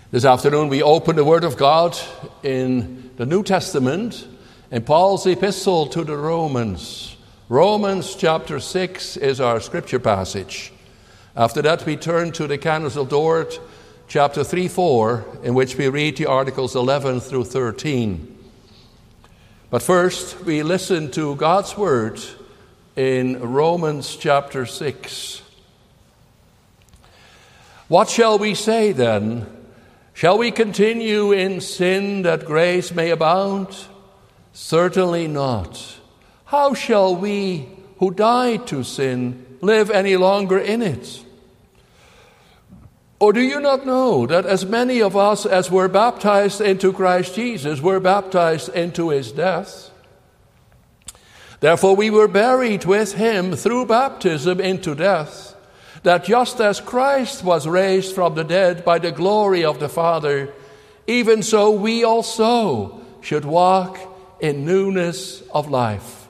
This afternoon we open the Word of God in the New Testament in Paul's epistle to the Romans. Romans chapter 6 is our scripture passage. After that we turn to the Canons of Dort, chapter 3-4, in which we read the articles 11 through 13. But first we listen to God's Word in Romans chapter 6. What shall we say then? Shall we continue in sin that grace may abound? Certainly not. How shall we who died to sin live any longer in it? Or do you not know that as many of us as were baptized into Christ Jesus were baptized into his death? Therefore we were buried with him through baptism into death, that just as Christ was raised from the dead by the glory of the Father, even so we also should walk in newness of life.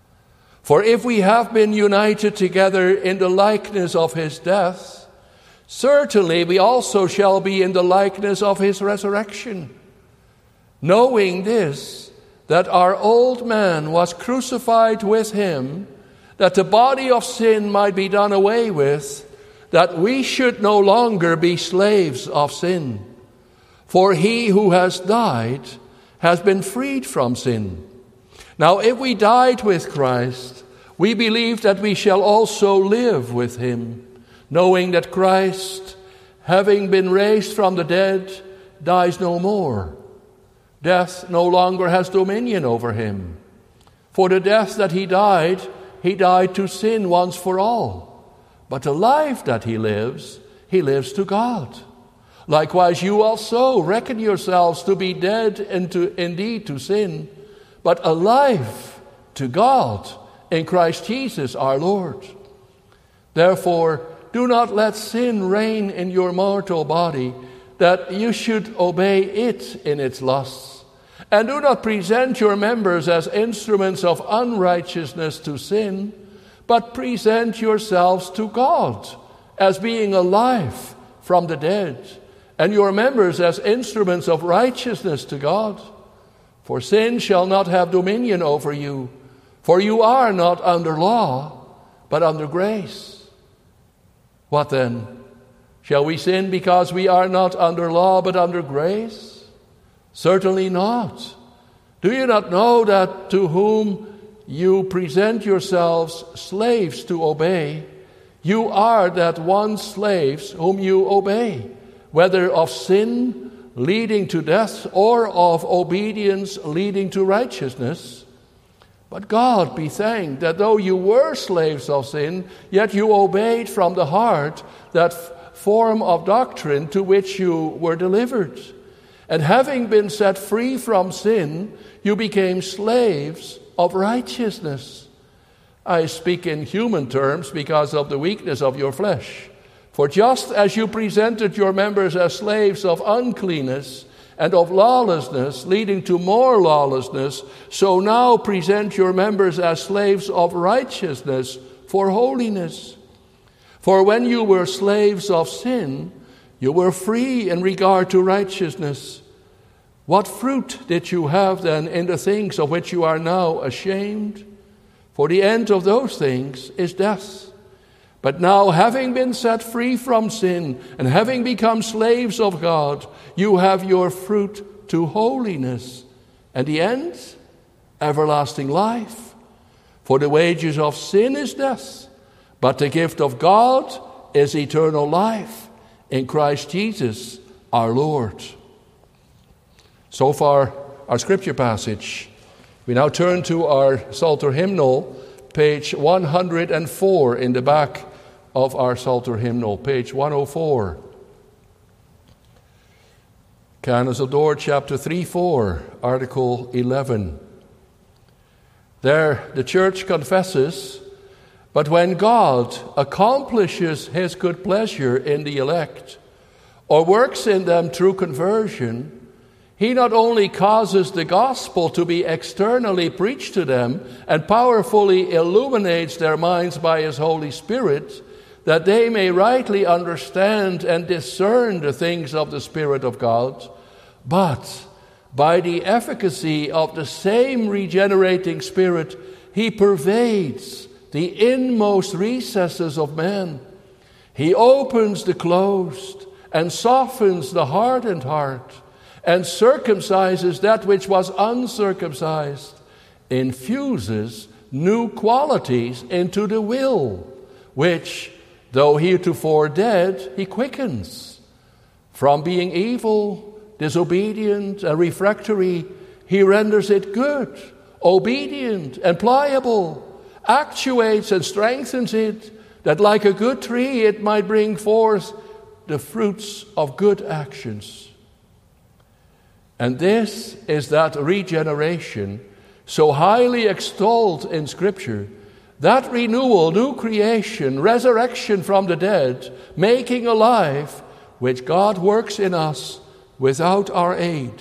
For if we have been united together in the likeness of his death, certainly we also shall be in the likeness of his resurrection. Knowing this, that our old man was crucified with him, that the body of sin might be done away with, that we should no longer be slaves of sin. For he who has died has been freed from sin. Now if we died with Christ, we believe that we shall also live with him, knowing that Christ, having been raised from the dead, dies no more. Death no longer has dominion over him. For the death that he died to sin once for all. But the life that he lives to God. Likewise, you also reckon yourselves to be dead indeed to sin, but alive to God in Christ Jesus our Lord. Therefore, do not let sin reign in your mortal body, that you should obey it in its lusts. And do not present your members as instruments of unrighteousness to sin, but present yourselves to God as being alive from the dead, and your members as instruments of righteousness to God. For sin shall not have dominion over you, for you are not under law, but under grace. What then? Shall we sin because we are not under law, but under grace? Certainly not. Do you not know that to whom you present yourselves slaves to obey, you are that one slaves whom you obey, whether of sin leading to death or of obedience leading to righteousness? But God be thanked that though you were slaves of sin, yet you obeyed from the heart that form of doctrine to which you were delivered. And having been set free from sin, you became slaves of righteousness. I speak in human terms because of the weakness of your flesh. For just as you presented your members as slaves of uncleanness and of lawlessness, leading to more lawlessness, so now present your members as slaves of righteousness for holiness. For when you were slaves of sin, you were free in regard to righteousness. What fruit did you have then in the things of which you are now ashamed? For the end of those things is death. But now, having been set free from sin and having become slaves of God, you have your fruit to holiness. And the end? Everlasting life. For the wages of sin is death, but the gift of God is eternal life in Christ Jesus our Lord. So far, our scripture passage. We now turn to our Psalter hymnal, page 104 in the back of our Psalter hymnal, page 104. Canons of Dort, chapter 3-4, article 11. There the church confesses, but when God accomplishes his good pleasure in the elect, or works in them through conversion, he not only causes the gospel to be externally preached to them and powerfully illuminates their minds by his Holy Spirit, that they may rightly understand and discern the things of the Spirit of God, but by the efficacy of the same regenerating Spirit, he pervades the inmost recesses of man. He opens the closed and softens the hardened heart, and circumcises that which was uncircumcised, infuses new qualities into the will, which, though heretofore dead, he quickens. From being evil, disobedient, and refractory, he renders it good, obedient, and pliable, actuates and strengthens it, that like a good tree it might bring forth the fruits of good actions. And this is that regeneration so highly extolled in Scripture, that renewal, new creation, resurrection from the dead, making alive, which God works in us without our aid.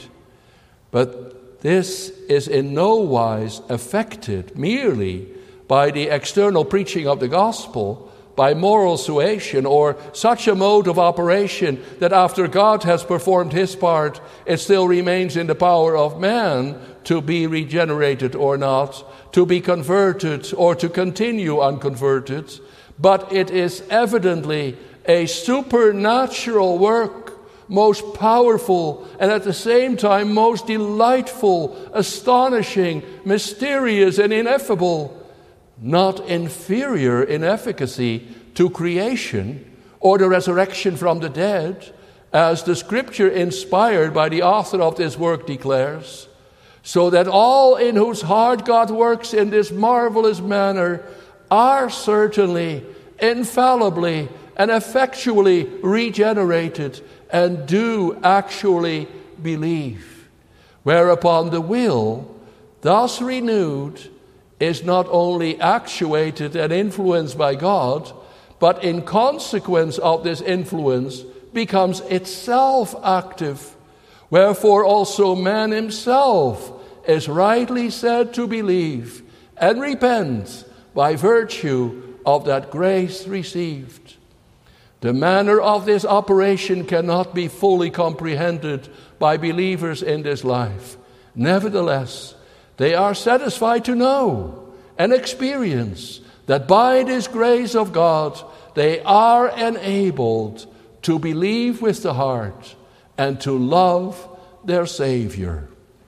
But this is in no wise affected merely by the external preaching of the gospel, by moral suasion, or such a mode of operation that after God has performed his part, it still remains in the power of man to be regenerated or not, to be converted or to continue unconverted. But it is evidently a supernatural work, most powerful and at the same time most delightful, astonishing, mysterious, and ineffable, not inferior in efficacy to creation or the resurrection from the dead, as the Scripture inspired by the author of this work declares, so that all in whose heart God works in this marvelous manner are certainly, infallibly, and effectually regenerated and do actually believe. Whereupon the will, thus renewed, is not only actuated and influenced by God, but in consequence of this influence becomes itself active. Wherefore also man himself is rightly said to believe and repent by virtue of that grace received. The manner of this operation cannot be fully comprehended by believers in this life. Nevertheless, they are satisfied to know and experience that by this grace of God, they are enabled to believe with the heart and to love their Savior.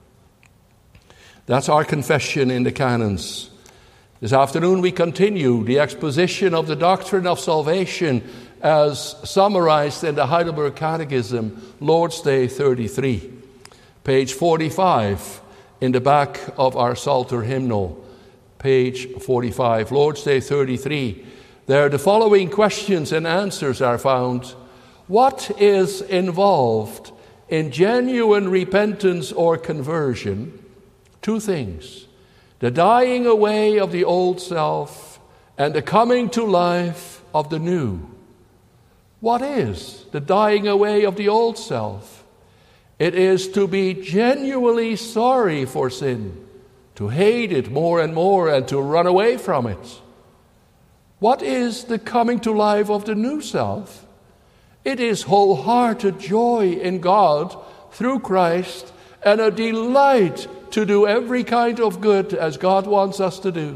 That's our confession in the canons. This afternoon we continue the exposition of the doctrine of salvation as summarized in the Heidelberg Catechism, Lord's Day 33, page 45 in the back of our Psalter hymnal, page 45, Lord's Day 33. There the following questions and answers are found. What is involved in genuine repentance or conversion? Two things: the dying away of the old self and the coming to life of the new. What is the dying away of the old self? It is to be genuinely sorry for sin, to hate it more and more and to run away from it. What is the coming to life of the new self? It is wholehearted joy in God through Christ and a delight to do every kind of good as God wants us to do.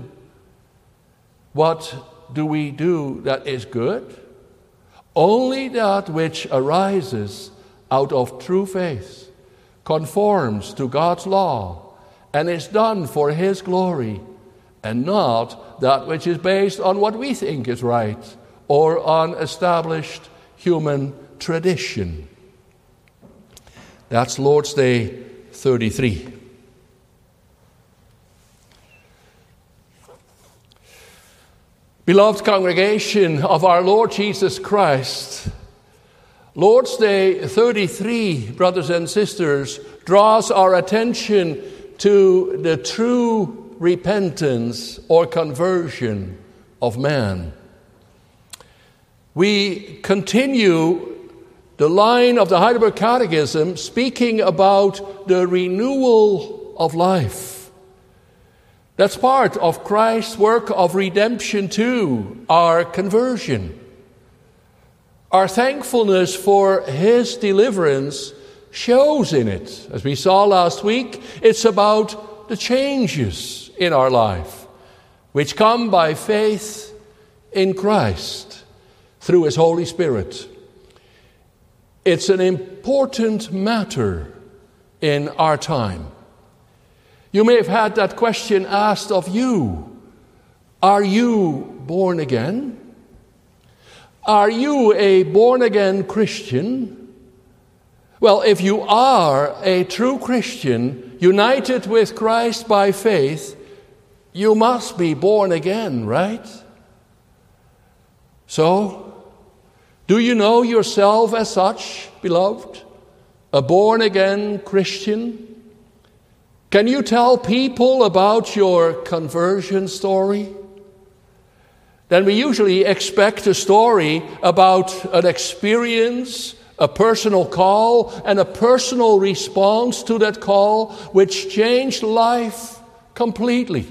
What do we do that is good? Only that which arises out of true faith, conforms to God's law, and is done for His glory, and not that which is based on what we think is right or on established human tradition. That's Lord's Day 33. Beloved congregation of our Lord Jesus Christ, Lord's Day 33, brothers and sisters, draws our attention to the true repentance or conversion of man. We continue the line of the Heidelberg Catechism speaking about the renewal of life. That's part of Christ's work of redemption too, our conversion. Our thankfulness for His deliverance shows in it. As we saw last week, it's about the changes in our life, which come by faith in Christ through His Holy Spirit. It's an important matter in our time. You may have had that question asked of you. Are you born again? Are you a born-again Christian? Well, if you are a true Christian, united with Christ by faith, you must be born again, right? So, do you know yourself as such, beloved? A born-again Christian? Can you tell people about your conversion story? Then we usually expect a story about an experience, a personal call, and a personal response to that call which changed life completely.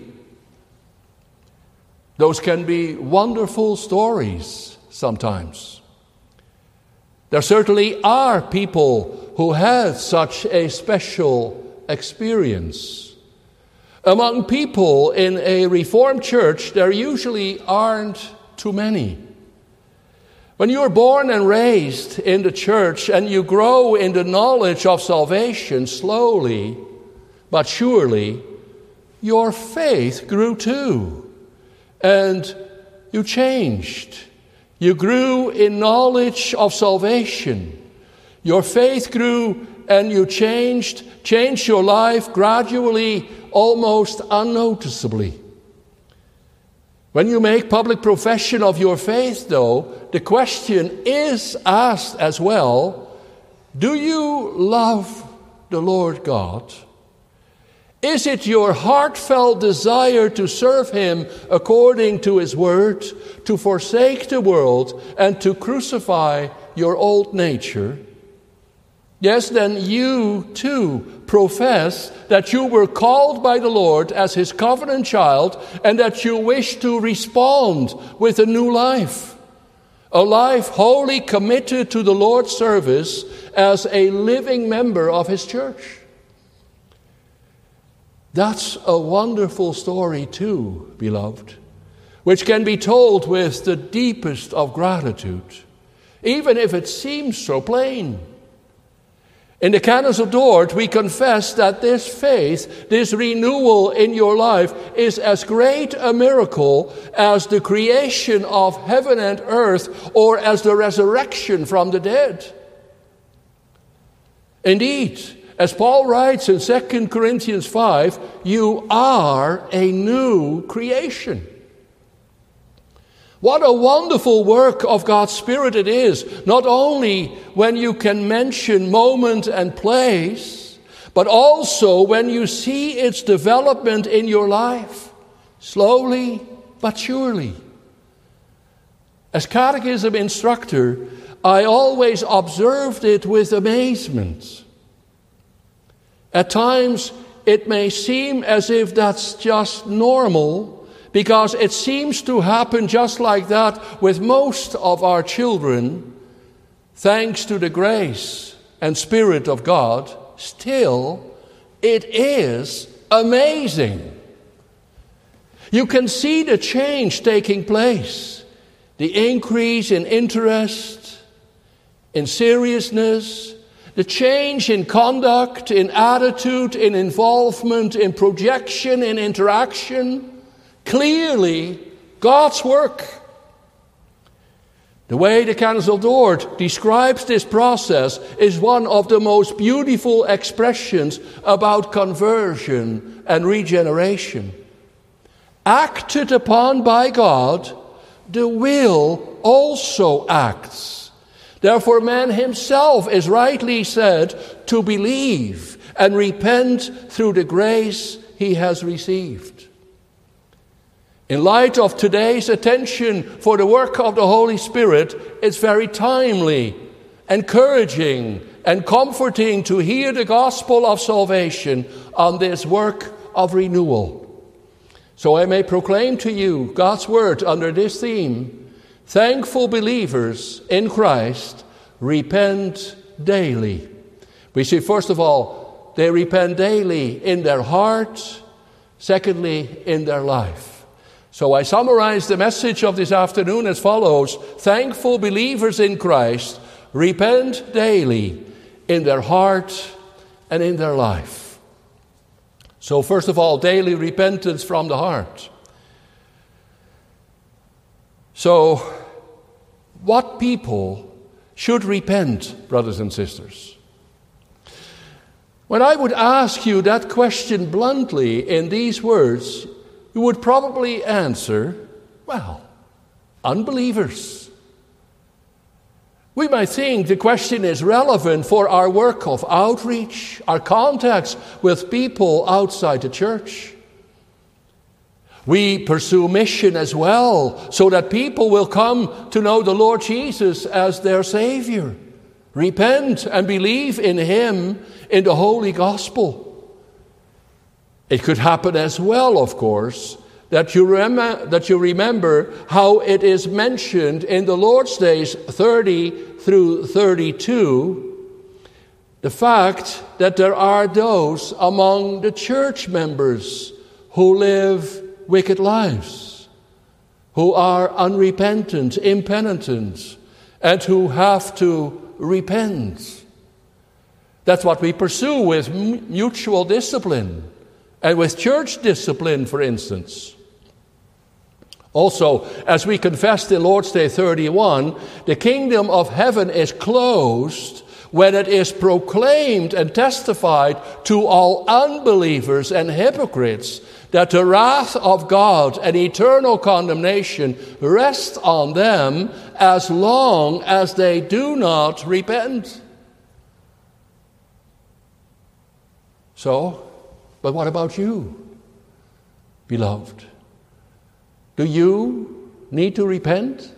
Those can be wonderful stories sometimes. There certainly are people who had such a special experience. Among people in a Reformed church, there usually aren't too many. When you are born and raised in the church and you grow in the knowledge of salvation slowly but surely, your faith grew too, and you changed. You grew in knowledge of salvation. Your faith grew and you changed your life gradually, almost unnoticeably. When you make public profession of your faith, though, the question is asked as well, do you love the Lord God? Is it your heartfelt desire to serve Him according to His word, to forsake the world, and to crucify your old nature? Yes, then you too profess that you were called by the Lord as His covenant child and that you wish to respond with a new life. A life wholly committed to the Lord's service as a living member of His church. That's a wonderful story too, beloved, which can be told with the deepest of gratitude, even if it seems so plain. In the Canons of Dort, we confess that this faith, this renewal in your life, is as great a miracle as the creation of heaven and earth or as the resurrection from the dead. Indeed, as Paul writes in 2 Corinthians 5, you are a new creation. What a wonderful work of God's Spirit it is, not only when you can mention moment and place, but also when you see its development in your life, slowly but surely. As catechism instructor, I always observed it with amazement. At times, it may seem as if that's just normal, because it seems to happen just like that with most of our children. Thanks to the grace and Spirit of God, still, it is amazing. You can see the change taking place, the increase in interest, in seriousness, the change in conduct, in attitude, in involvement, in projection, in interaction. Clearly, God's work. The way the Canons of Dort describes this process is one of the most beautiful expressions about conversion and regeneration. Acted upon by God, the will also acts. Therefore, man himself is rightly said to believe and repent through the grace he has received. In light of today's attention for the work of the Holy Spirit, it's very timely, encouraging, and comforting to hear the gospel of salvation on this work of renewal. So I may proclaim to you God's word under this theme, thankful believers in Christ repent daily. We see, first of all, they repent daily in their heart, secondly, in their life. So I summarize the message of this afternoon as follows: thankful believers in Christ repent daily in their heart and in their life. So first of all, daily repentance from the heart. So, what people should repent, brothers and sisters? When I would ask you that question bluntly in these words, you would probably answer, well, unbelievers. We might think the question is relevant for our work of outreach, our contacts with people outside the church. We pursue mission as well, so that people will come to know the Lord Jesus as their Savior. Repent and believe in Him in the Holy Gospel. It could happen as well, of course, that you remember how it is mentioned in the Lord's Days 30 through 32, the fact that there are those among the church members who live wicked lives, who are unrepentant, impenitent, and who have to repent. That's what we pursue with mutual discipline and with church discipline, for instance. Also, as we confessed in Lord's Day 31, the kingdom of heaven is closed when it is proclaimed and testified to all unbelievers and hypocrites that the wrath of God and eternal condemnation rests on them as long as they do not repent. So, but what about you, beloved? Do you need to repent?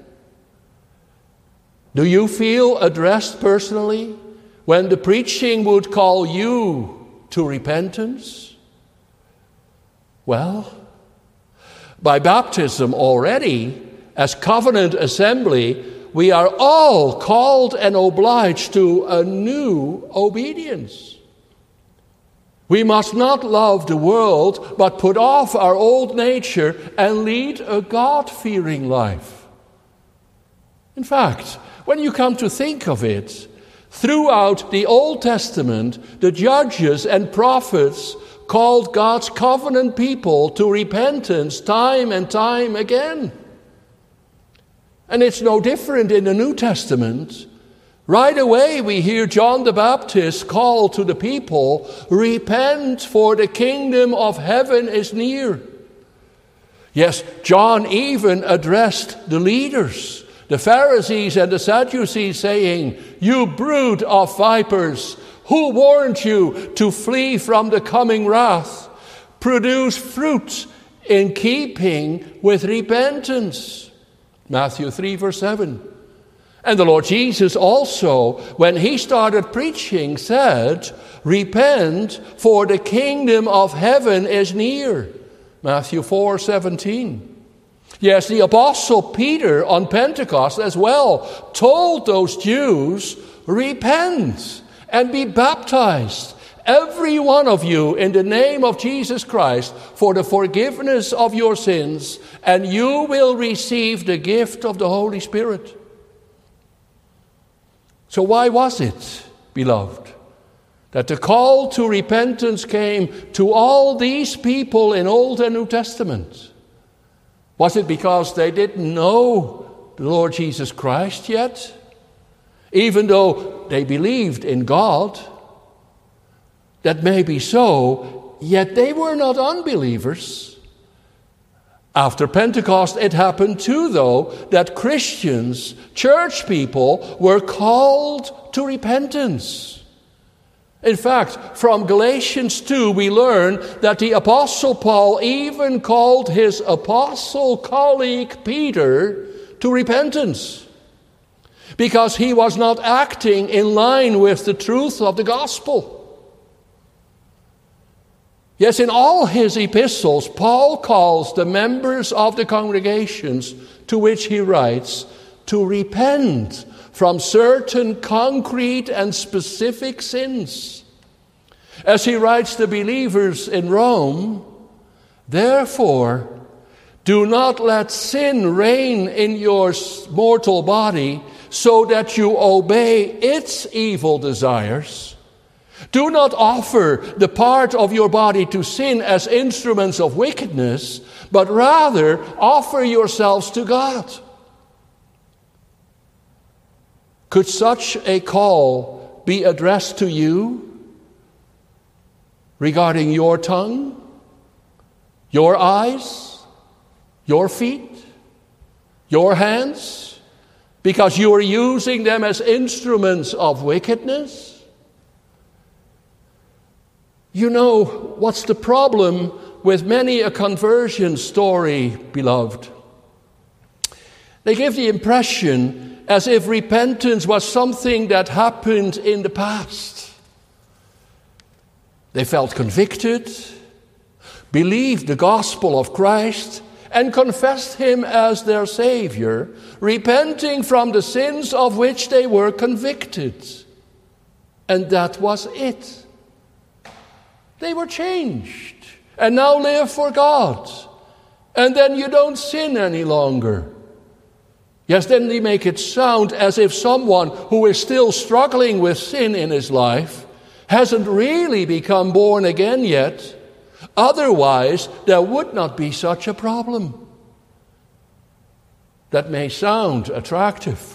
Do you feel addressed personally when the preaching would call you to repentance? Well, by baptism already, as covenant assembly, we are all called and obliged to a new obedience. We must not love the world, but put off our old nature and lead a God-fearing life. In fact, when you come to think of it, throughout the Old Testament, the judges and prophets called God's covenant people to repentance time and time again. And it's no different in the New Testament. Right away we hear John the Baptist call to the people, repent, for the kingdom of heaven is near. Yes, John even addressed the leaders, the Pharisees and the Sadducees, saying, you brood of vipers, who warned you to flee from the coming wrath? Produce fruit in keeping with repentance. Matthew 3 verse 7. And the Lord Jesus also, when He started preaching, said, repent, for the kingdom of heaven is near. Matthew 4:17. Yes, the Apostle Peter on Pentecost as well told those Jews, repent and be baptized, every one of you, in the name of Jesus Christ, for the forgiveness of your sins, and you will receive the gift of the Holy Spirit. So why was it, beloved, that the call to repentance came to all these people in Old and New Testament? Was it because they didn't know the Lord Jesus Christ yet? Even though they believed in God? That may be so, yet they were not unbelievers. After Pentecost, it happened too, though, that Christians, church people, were called to repentance. In fact, from Galatians 2, we learn that the Apostle Paul even called his apostle colleague Peter to repentance, because he was not acting in line with the truth of the gospel. Yes, in all his epistles, Paul calls the members of the congregations to which he writes to repent from certain concrete and specific sins. As he writes to believers in Rome, therefore, do not let sin reign in your mortal body so that you obey its evil desires. Do not offer the part of your body to sin as instruments of wickedness, but rather offer yourselves to God. Could such a call be addressed to you regarding your tongue, your eyes, your feet, your hands, because you are using them as instruments of wickedness? You know, what's the problem with many a conversion story, beloved? They give the impression as if repentance was something that happened in the past. They felt convicted, believed the gospel of Christ, and confessed him as their Savior, repenting from the sins of which they were convicted. And that was it. They were changed and now live for God. And then you don't sin any longer. Yes, then they make it sound as if someone who is still struggling with sin in his life hasn't really become born again yet. Otherwise, there would not be such a problem. That may sound attractive.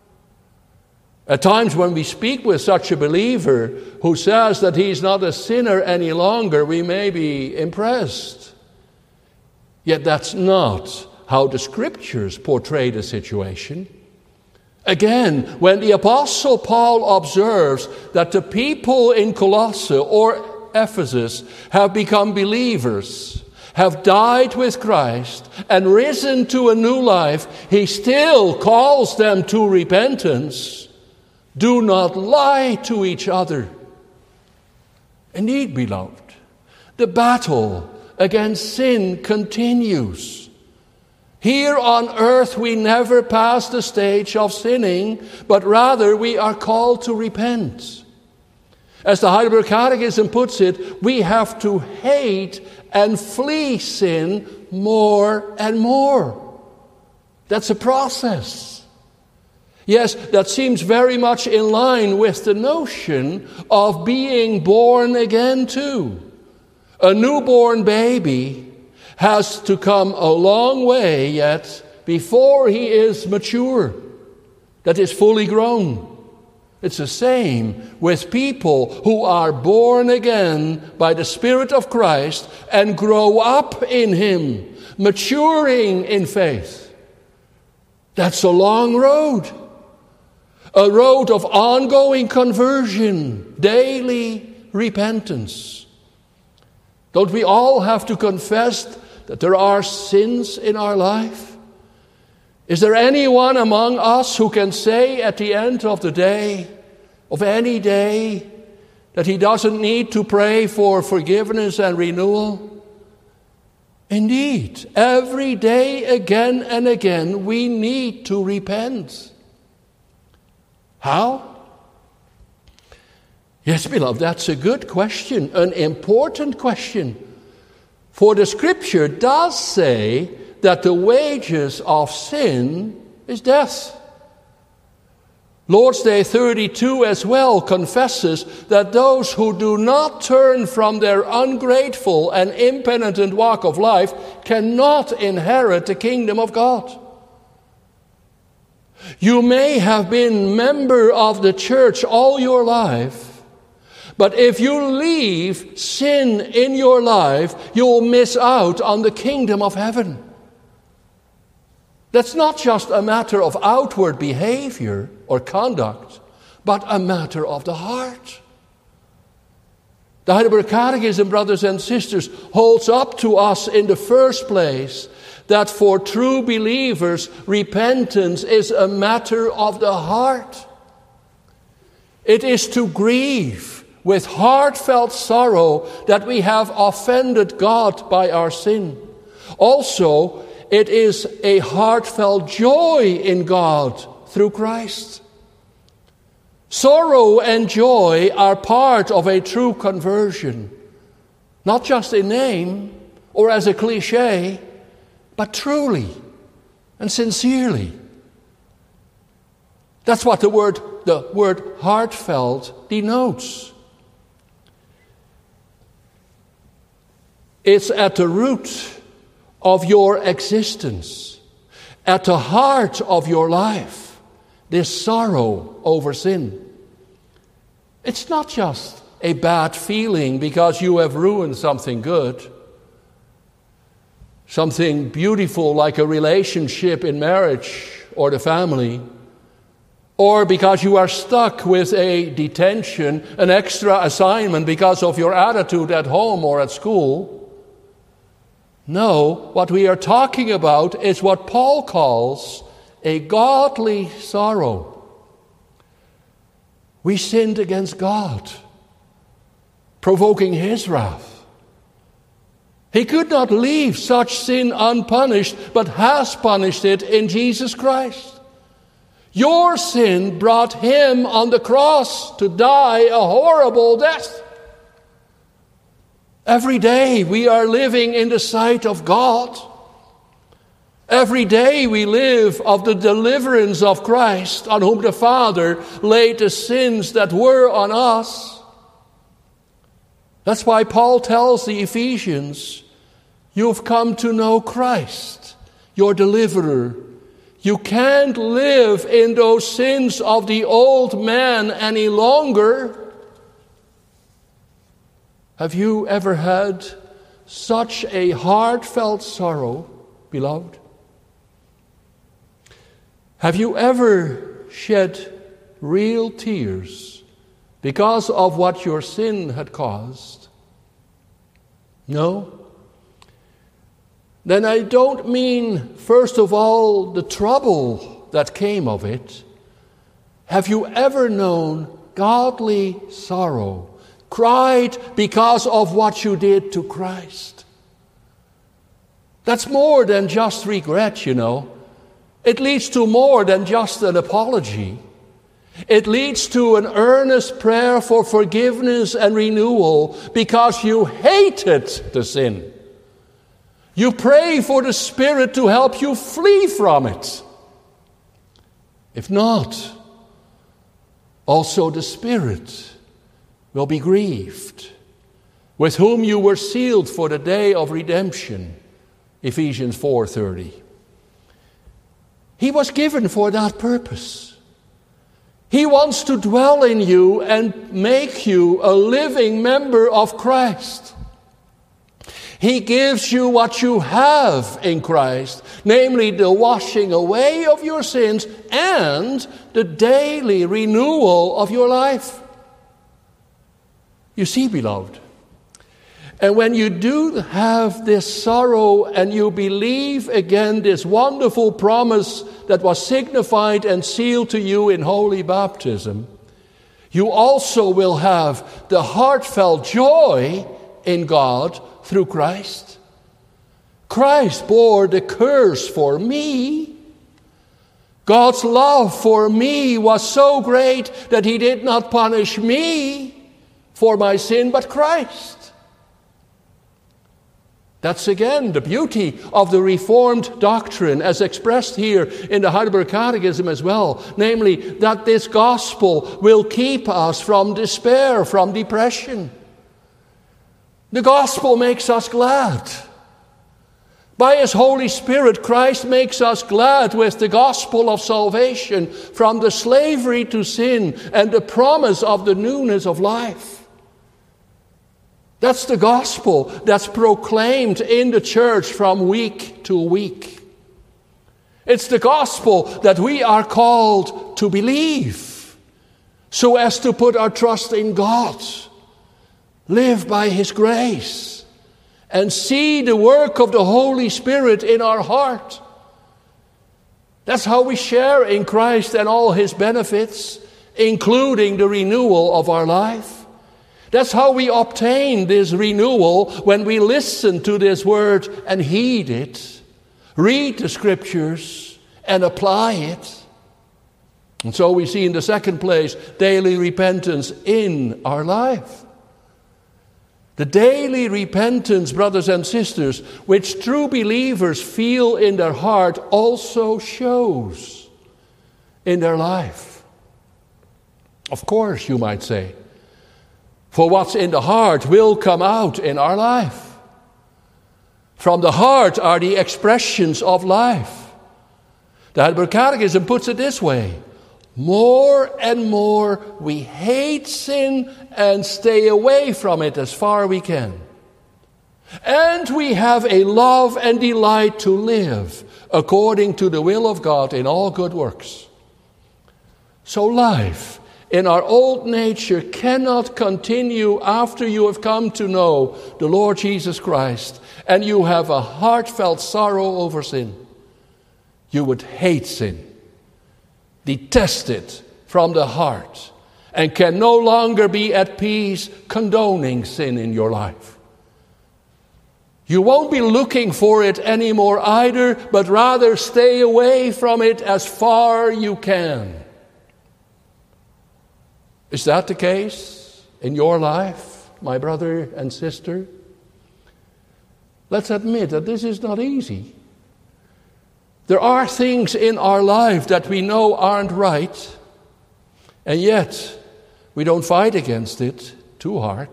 At times when we speak with such a believer who says that he's not a sinner any longer, we may be impressed. Yet that's not how the Scriptures portray the situation. Again, when the Apostle Paul observes that the people in Colossae or Ephesus have become believers, have died with Christ, and risen to a new life, he still calls them to repentance. Do not lie to each other. Indeed, beloved, the battle against sin continues. Here on earth we never pass the stage of sinning, but rather we are called to repent. As the Heidelberg Catechism puts it, we have to hate and flee sin more and more. That's a process. Yes, that seems very much in line with the notion of being born again too. A newborn baby has to come a long way yet before he is mature, that is fully grown. It's the same with people who are born again by the Spirit of Christ and grow up in Him, maturing in faith. That's a long road. A road of ongoing conversion, daily repentance. Don't we all have to confess that there are sins in our life? Is there anyone among us who can say at the end of the day, of any day, that he doesn't need to pray for forgiveness and renewal? Indeed, every day, again and again, we need to repent. How? Yes, beloved, that's a good question, an important question. For the Scripture does say that the wages of sin is death. Lord's Day 32 as well confesses that those who do not turn from their ungrateful and impenitent walk of life cannot inherit the kingdom of God. You may have been member of the church all your life, but if you leave sin in your life, you'll miss out on the kingdom of heaven. That's not just a matter of outward behavior or conduct, but a matter of the heart. The Heidelberg Catechism, brothers and sisters, holds up to us in the first place that for true believers, repentance is a matter of the heart. It is to grieve with heartfelt sorrow that we have offended God by our sin. Also, it is a heartfelt joy in God through Christ. Sorrow and joy are part of a true conversion, not just in name or as a cliche, but truly and sincerely. That's what the word heartfelt denotes. It's at the root of your existence, at the heart of your life, this sorrow over sin. It's not just a bad feeling because you have ruined something good, something beautiful like a relationship in marriage or the family, or because you are stuck with a detention, an extra assignment because of your attitude at home or at school. No, what we are talking about is what Paul calls a godly sorrow. We sinned against God, provoking His wrath. He could not leave such sin unpunished, but has punished it in Jesus Christ. Your sin brought Him on the cross to die a horrible death. Every day we are living in the sight of God. Every day we live of the deliverance of Christ, on whom the Father laid the sins that were on us. That's why Paul tells the Ephesians, you've come to know Christ, your deliverer. You can't live in those sins of the old man any longer. Have you ever had such a heartfelt sorrow, beloved? Have you ever shed real tears because of what your sin had caused? No? Then I don't mean, first of all, the trouble that came of it. Have you ever known godly sorrow? Cried because of what you did to Christ? That's more than just regret, you know. It leads to more than just an apology. It leads to an earnest prayer for forgiveness and renewal because you hated the sin. You pray for the Spirit to help you flee from it. If not, also the Spirit will be grieved, with whom you were sealed for the day of redemption, Ephesians 4:30. He was given for that purpose. He wants to dwell in you and make you a living member of Christ. He gives you what you have in Christ, namely the washing away of your sins and the daily renewal of your life. You see, beloved, and when you do have this sorrow and you believe again this wonderful promise that was signified and sealed to you in holy baptism, you also will have the heartfelt joy in God through Christ. Christ bore the curse for me. God's love for me was so great that He did not punish me for my sin, but Christ. That's again the beauty of the Reformed doctrine as expressed here in the Heidelberg Catechism as well. Namely, that this gospel will keep us from despair, from depression. The gospel makes us glad. By His Holy Spirit, Christ makes us glad with the gospel of salvation from the slavery to sin and the promise of the newness of life. That's the gospel that's proclaimed in the church from week to week. It's the gospel that we are called to believe so as to put our trust in God, live by His grace, and see the work of the Holy Spirit in our heart. That's how we share in Christ and all His benefits, including the renewal of our life. That's how we obtain this renewal when we listen to this word and heed it. Read the Scriptures and apply it. And so we see in the second place daily repentance in our life. The daily repentance, brothers and sisters, which true believers feel in their heart also shows in their life. Of course, you might say, for what's in the heart will come out in our life. From the heart are the expressions of life. The Heidelberg Catechism puts it this way: more and more we hate sin and stay away from it as far as we can. And we have a love and delight to live according to the will of God in all good works. So life in our old nature cannot continue after you have come to know the Lord Jesus Christ and you have a heartfelt sorrow over sin. You would hate sin, detest it from the heart, and can no longer be at peace condoning sin in your life. You won't be looking for it anymore either, but rather stay away from it as far you can. Is that the case in your life, my brother and sister? Let's admit that this is not easy. There are things in our life that we know aren't right, and yet we don't fight against it too hard.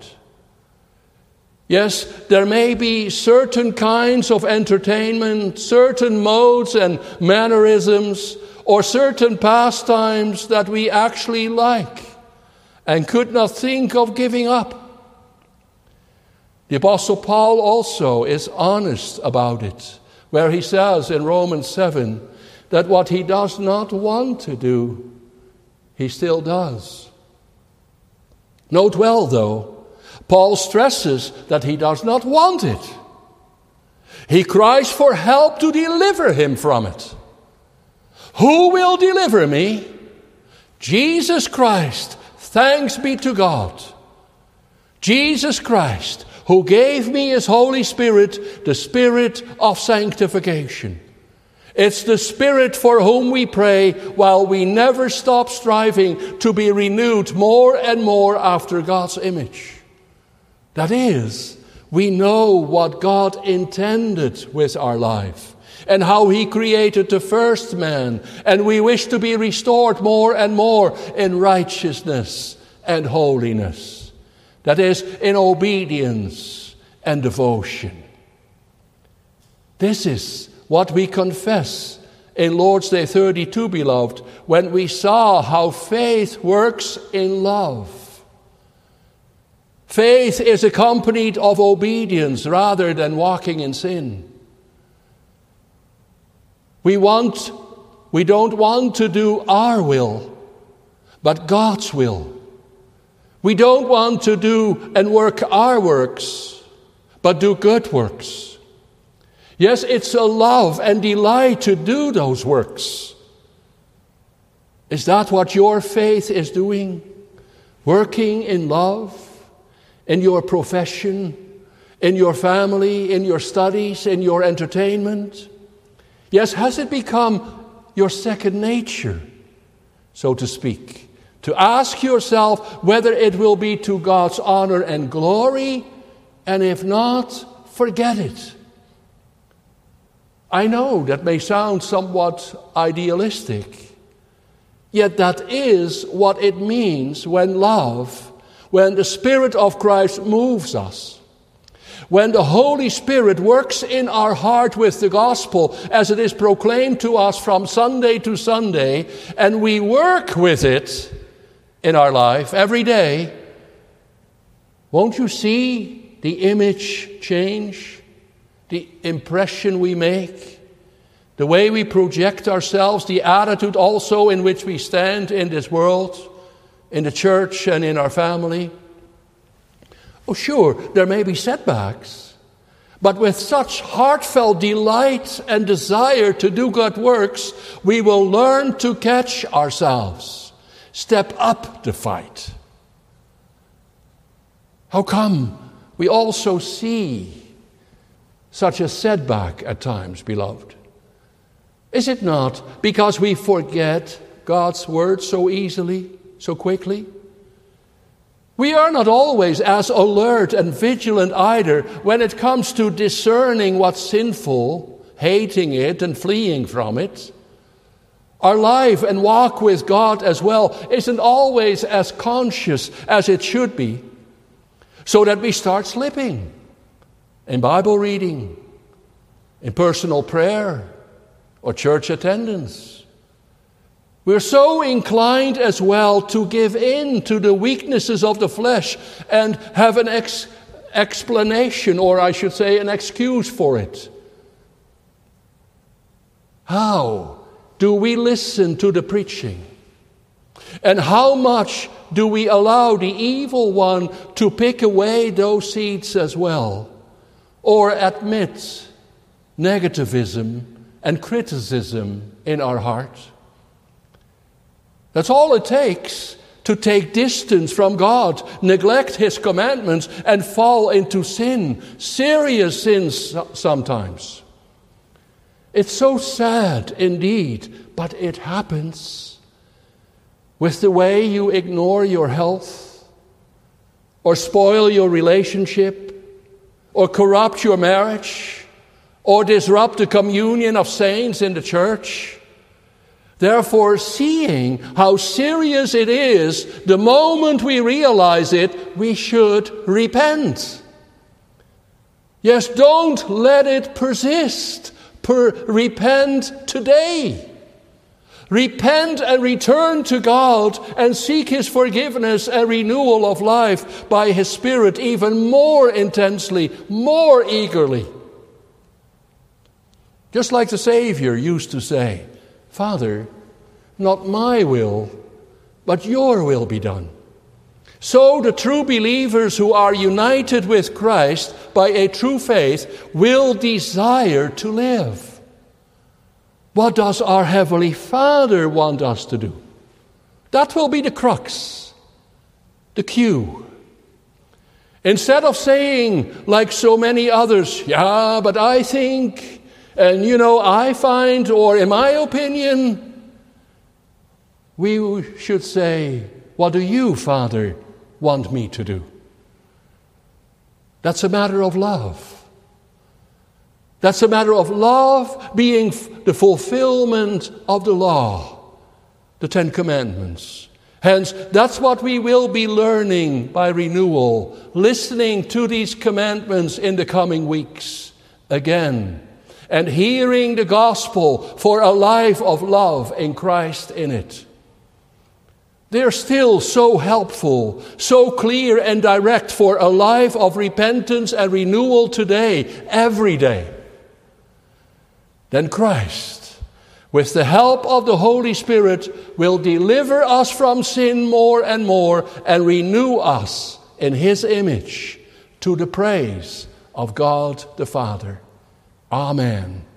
Yes, there may be certain kinds of entertainment, certain modes and mannerisms, or certain pastimes that we actually like and could not think of giving up. The Apostle Paul also is honest about it, where he says in Romans 7 that what he does not want to do, he still does. Note well, though, Paul stresses that he does not want it. He cries for help to deliver him from it. Who will deliver me? Jesus Christ. Thanks be to God. Jesus Christ, who gave me his Holy Spirit, the Spirit of sanctification. It's the Spirit for whom we pray while we never stop striving to be renewed more and more after God's image. That is, we know what God intended with our life and how he created the first man, and we wish to be restored more and more in righteousness and holiness. That is, in obedience and devotion. This is what we confess in Lord's Day 32, beloved, when we saw how faith works in love. Faith is accompanied of obedience rather than walking in sin. We don't want to do our will, but God's will. We don't want to do and work our works, but do good works. Yes, it's a love and delight to do those works. Is that what your faith is doing? Working in love, in your profession, in your family, in your studies, in your entertainment? Yes, has it become your second nature, so to speak? To ask yourself whether it will be to God's honor and glory, and if not, forget it. I know that may sound somewhat idealistic, yet that is what it means when the Spirit of Christ moves us. When the Holy Spirit works in our heart with the gospel as it is proclaimed to us from Sunday to Sunday, and we work with it in our life every day, won't you see the image change, the impression we make, the way we project ourselves, the attitude also in which we stand in this world, in the church and in our family? Oh, sure, there may be setbacks, but with such heartfelt delight and desire to do good works, we will learn to catch ourselves, step up the fight. How come we also see such a setback at times, beloved? Is it not because we forget God's word so easily, so quickly? We are not always as alert and vigilant either when it comes to discerning what's sinful, hating it and fleeing from it. Our life and walk with God as well isn't always as conscious as it should be, so that we start slipping in Bible reading, in personal prayer, or church attendance. We're so inclined as well to give in to the weaknesses of the flesh and have an explanation, or I should say an excuse for it. How do we listen to the preaching? And how much do we allow the evil one to pick away those seeds as well, or admit negativism and criticism in our heart? That's all it takes to take distance from God, neglect His commandments, and fall into sin, serious sins sometimes. It's so sad indeed, but it happens. With the way you ignore your health, or spoil your relationship, or corrupt your marriage, or disrupt the communion of saints in the church. Therefore, seeing how serious it is, the moment we realize it, we should repent. Yes, don't let it persist. Repent today. Repent and return to God and seek His forgiveness and renewal of life by His Spirit even more intensely, more eagerly. Just like the Savior used to say, Father, not my will, but your will be done. So the true believers who are united with Christ by a true faith will desire to live. What does our Heavenly Father want us to do? That will be the crux, the cue. Instead of saying, like so many others, yeah, but I think, and I find, or in my opinion, we should say, what do you, Father, want me to do? That's a matter of love. That's a matter of love being the fulfillment of the law, the Ten Commandments. Hence, that's what we will be learning by renewal, listening to these commandments in the coming weeks again, and hearing the gospel for a life of love in Christ in it. They're still so helpful, so clear and direct for a life of repentance and renewal today, every day. Then Christ, with the help of the Holy Spirit, will deliver us from sin more and more and renew us in His image to the praise of God the Father. Amen.